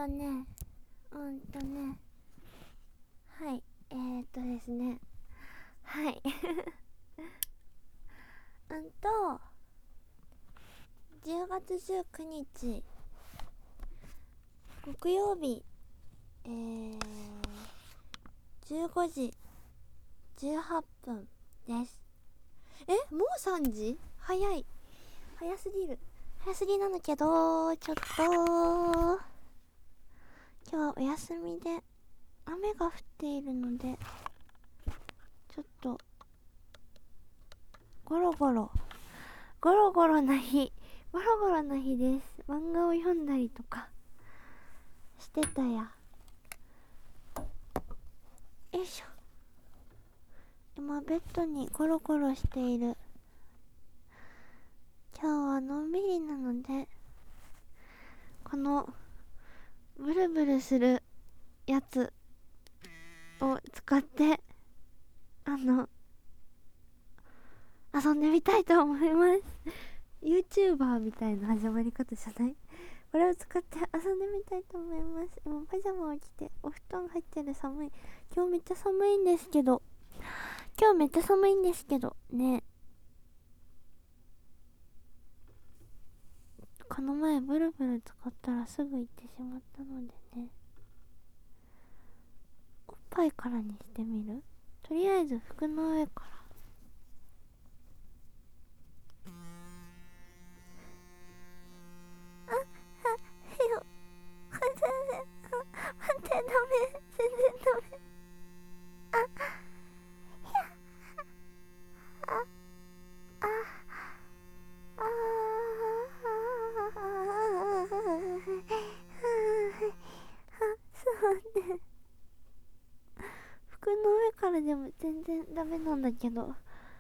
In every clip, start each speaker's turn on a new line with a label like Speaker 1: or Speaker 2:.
Speaker 1: ねはいですねはい10月19日木曜日15時18分です。もう3時？早すぎなんだけど、ちょっと今日はお休みで雨が降っているので、ちょっとゴロゴロな日です。漫画を読んだりとかしてたや。よいしょ。今ベッドにゴロゴロしている。今日はのんびりなので、このブルブルするやつを使って遊んでみたいと思います。YouTuber みたいな始まり方じゃない？これを使って遊んでみたいと思います。今パジャマを着てお布団入ってる。寒い。今日めっちゃ寒いんですけどね。この前ブルブル使ったらすぐ行ってしまったのでね、おっぱいからにしてみる？とりあえず服の上から。待って、ダメ、全然ダメ。そうね、服の上からでも全然ダメなんだけど、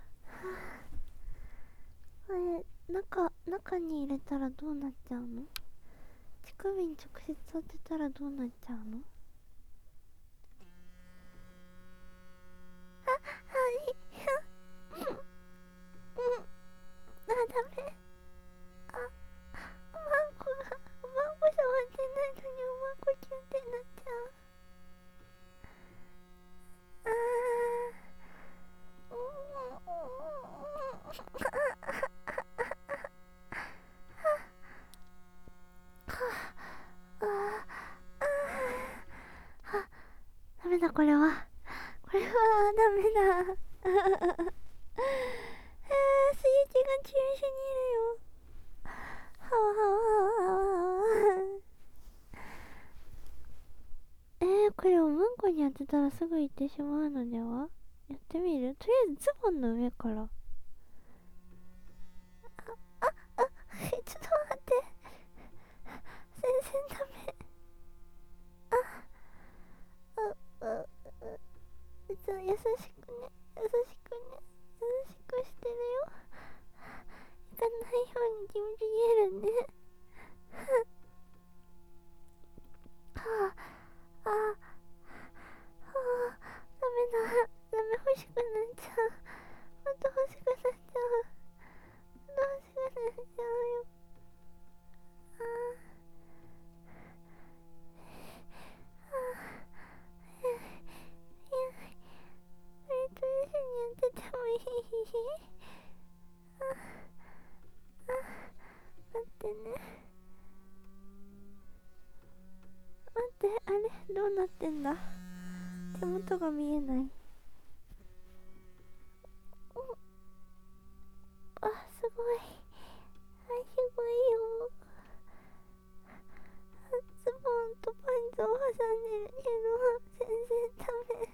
Speaker 1: 中に入れたらどうなっちゃうの？乳首に直接当てたらどうなっちゃうの？ダメ。おまんこ触ってないのにおまんこキュンってなっちゃう。ダメだ、これはダメだ。スイッチが中止にいるよ。はわはわ。これおまんこに当てたらすぐ行ってしまうのでは？やってみる？とりあえずズボンの上から。ちょっと待って、全然ダメ。優しくね、優しくしてるよ。行かないように気持ち見えるね。ダメ、欲しくなっちゃう。ほんと欲しくなっちゃう。よ。それと一緒にやっててもいい？待ってね。待って、あれどうなってんだ？手元が見えない。すごい。すごいよ。ズボンとパンツを挟んでるけど全然ダメ。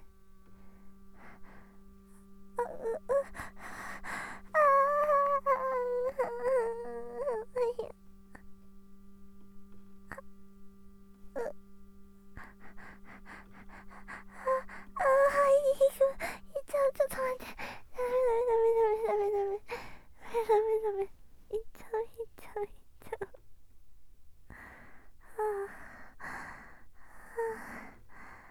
Speaker 1: ちょっと待って。ダメ。いっちゃう。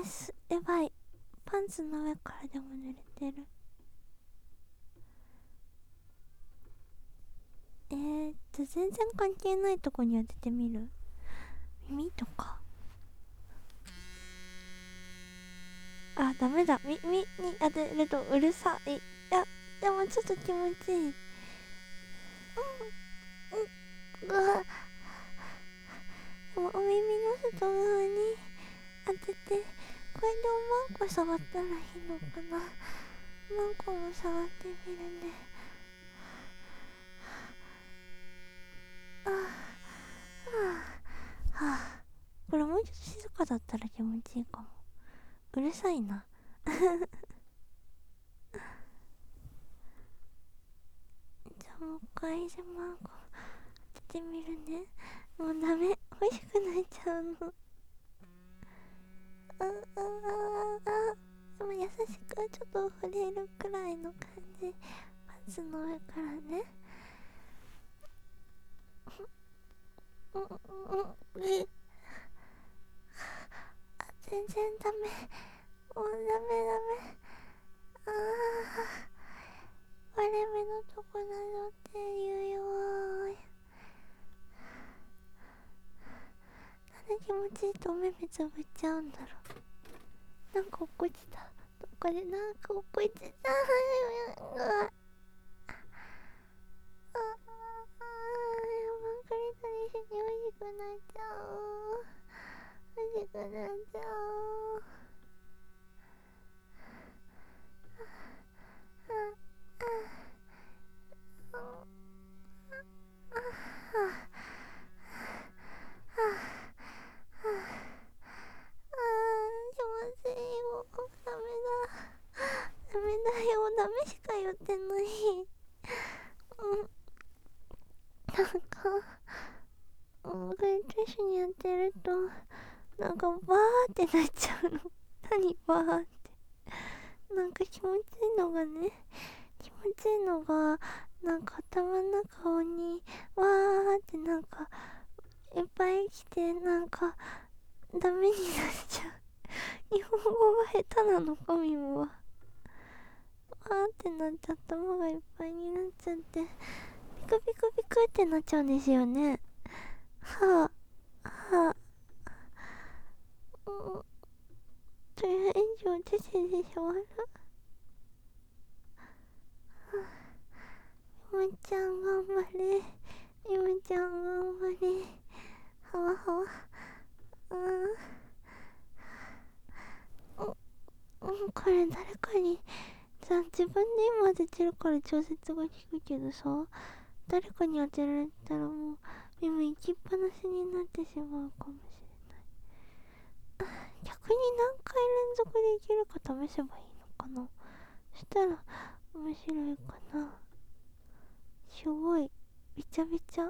Speaker 1: やばい、パンツの上からでも濡れてる。全然関係ないとこに当ててみる。耳とか。あ、ダメだ、耳に当てるとうるさい。いや、でもちょっと気持ちいい。でもお耳の外側に当てて、これでおまんこ触ったらいいのかな。マンコも触ってみるね。ああ、はあ、これもうちょっと静かだったら気持ちいいかも。うるさいな。じゃあもう一回じゃマンコ当ててみるね。もうダメ、欲しくなっちゃうの。でも優しくちょっと触れるくらいの感じ。パンツの上からね。全然ダメ、もうダメ。割れ目のとこなどって言うよー。なんで気持ちいいとお目目つぶっちゃうんだろう。なんか落っこちた。どっかでなんか落っこちた。クリトリスに欲しくなっちゃう。欲しくなっちゃう。気持ちいいよ。ダメだよ、ダメしか言ってない。なんかクリトリスにやってるとなんかバーってなっちゃうの。何バーって。なんか気持ちいいのがね、なんか頭の中にわーってなんかいっぱい来て、なんかダメになっちゃう。日本語が下手なのかみもは。わーってなっちゃって頭がいっぱいになっちゃって、ピクピクピクってなっちゃうんですよね。はあはあ、それは以上出てでしょう。ゆめちゃん頑張れ、ゆめちゃん頑張れ。はわはわ。これ誰かにさ、自分で今当ててるから調節が効くけどさ、誰かに当てられたらもう耳行きっぱなしになってしまうかもしれない。逆に何回連続でいけるか試せばいいのかな。そしたら面白いかな。すごいびちゃびちゃ。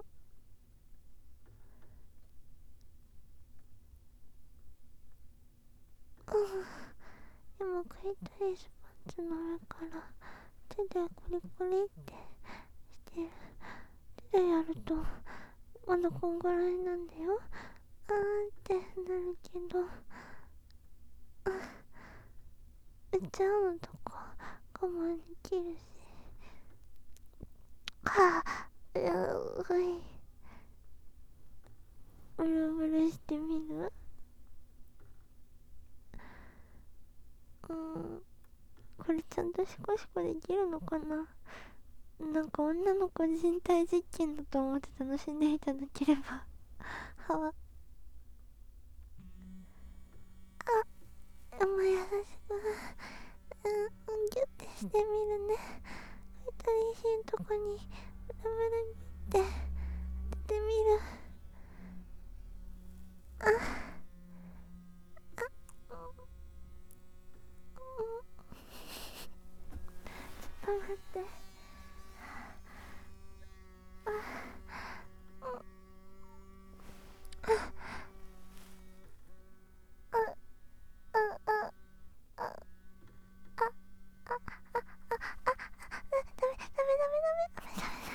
Speaker 1: でもクリトリスパンツの上から手でコリコリってしてる。手でやるとまだこんぐらいなんだよ。ってなるけど、うちゃうのとか我慢できるし。ブルブルしてみる。これちゃんとシコシコできるのかな。なんか女の子人体実験だと思って楽しんでいただければ。はわ。優しくギュッてしてみるね。クリトリスのとこにブルブルギュッて当ててみる。ちょっと待って。ダメ。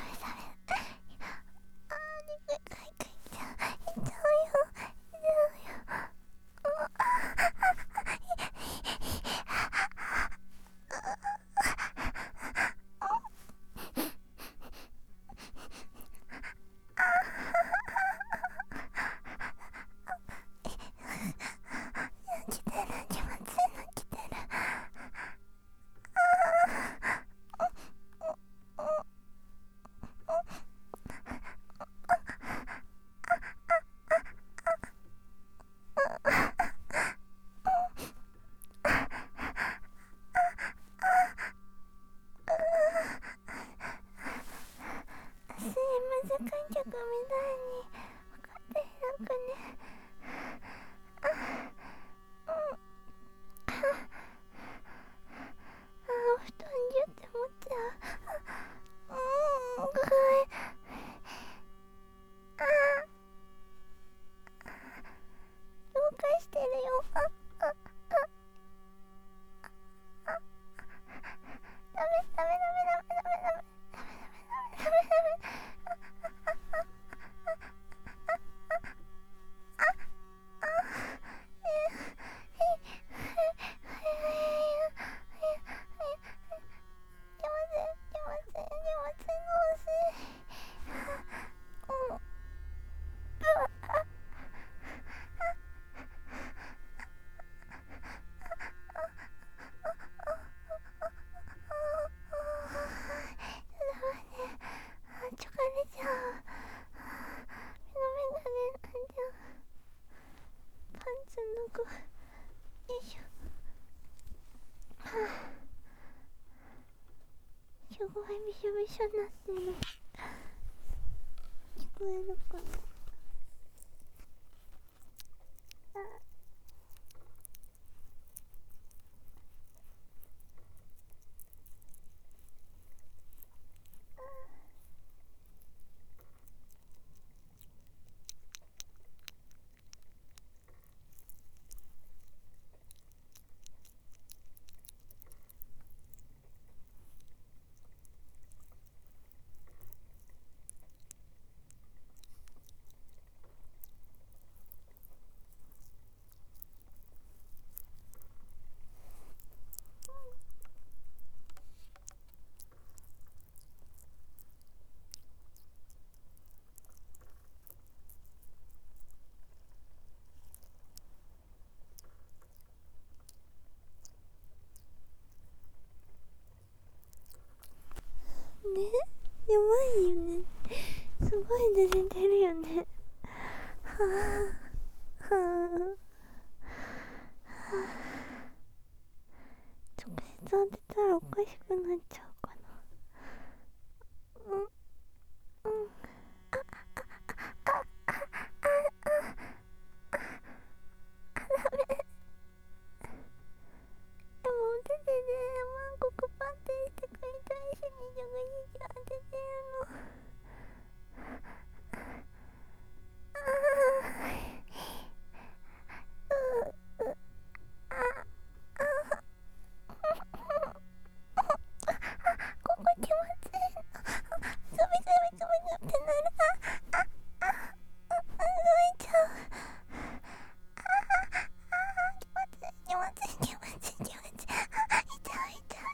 Speaker 1: く、よいしょ。はあ、すごいびしょびしょになってる。聞こえるかな。ね、やばいよね。すごい濡れてるよね。はあ、はあ、はあ。直接当てたらおかしくなっちゃうかな。うん、うん。でも手でね、ここパッてしてくれたいし、20当ててるの。ここ気持ちいいの。つびつびつびってなる。動いちゃう。気持ちいい気持ちいい気持ちいい気持ちいい。痛い痛い痛い。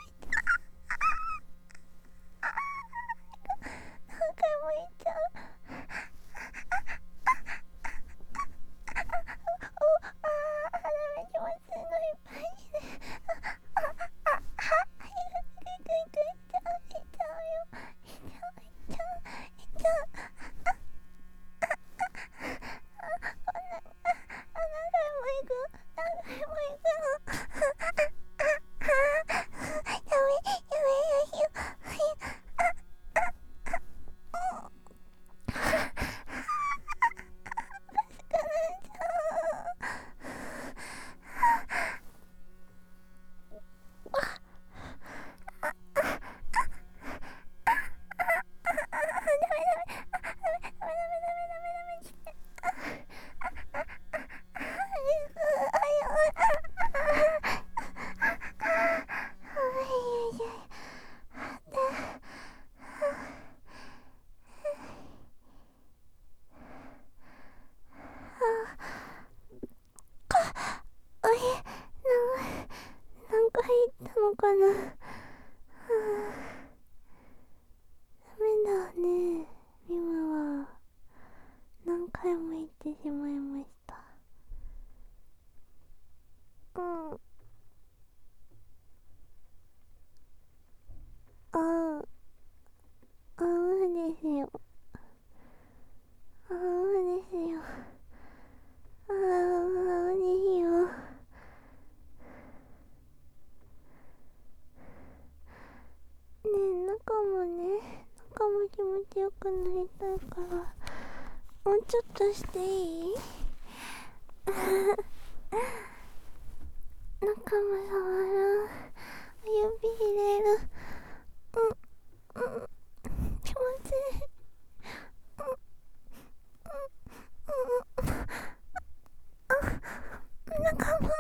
Speaker 1: 何回も言っちゃう。ダメ、気持ちいいのいっぱいして。いっちゃうよ。いっちゃういっちゃういっちゃう。何回も行く。何回も行くの。ダメ、やめよ。何回行ったのかな。ダメだね、今は何回も言ってしまいました。ですよ。ですよ。ですよ。中も気持ちよくなりたいから、もうちょっとしていい？中も触る。指入れる。気持ちいい。中も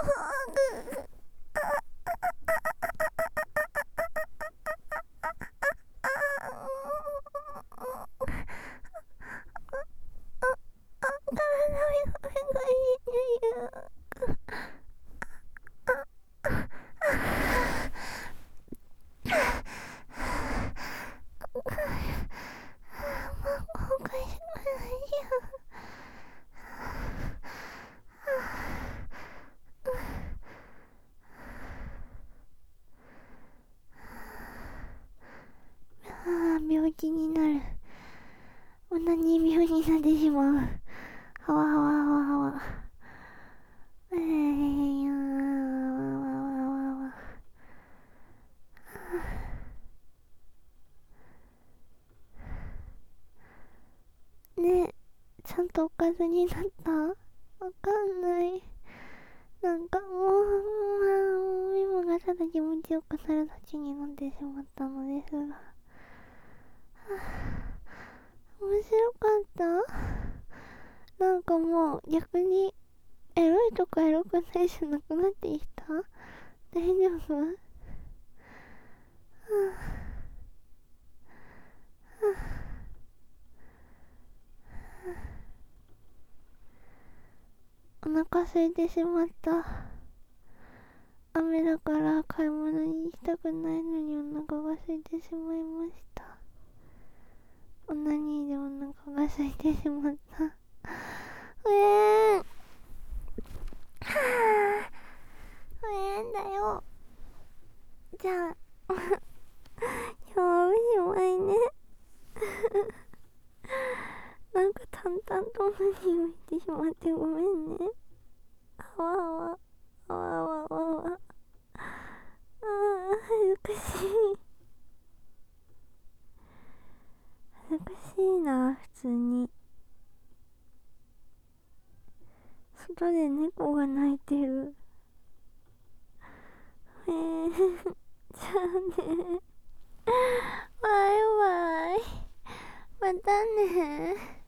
Speaker 1: 病気になる。オナニー病になってしまう。はわはわはわはわ。 とおかずになった？わかんない。なんかもうミモがただ気持ちよくなるだけになってしまったのですが、面白かった。なんかもう逆にエロいとかエロくないじゃなくなってきた？大丈夫？お腹空いてしまった。雨だから買い物に行きたくないのにお腹が空いてしまいました。オナニーでお腹が空いてしまった。はぁだよ。じゃあ今日はおしまいね。なんか淡々とオナニーをしてしまってごめんね。あわあわあわあわあわあ、恥ずかしい。恥ずかしいな。普通に外で猫が鳴いてる。じゃあね。バイバイ。またね。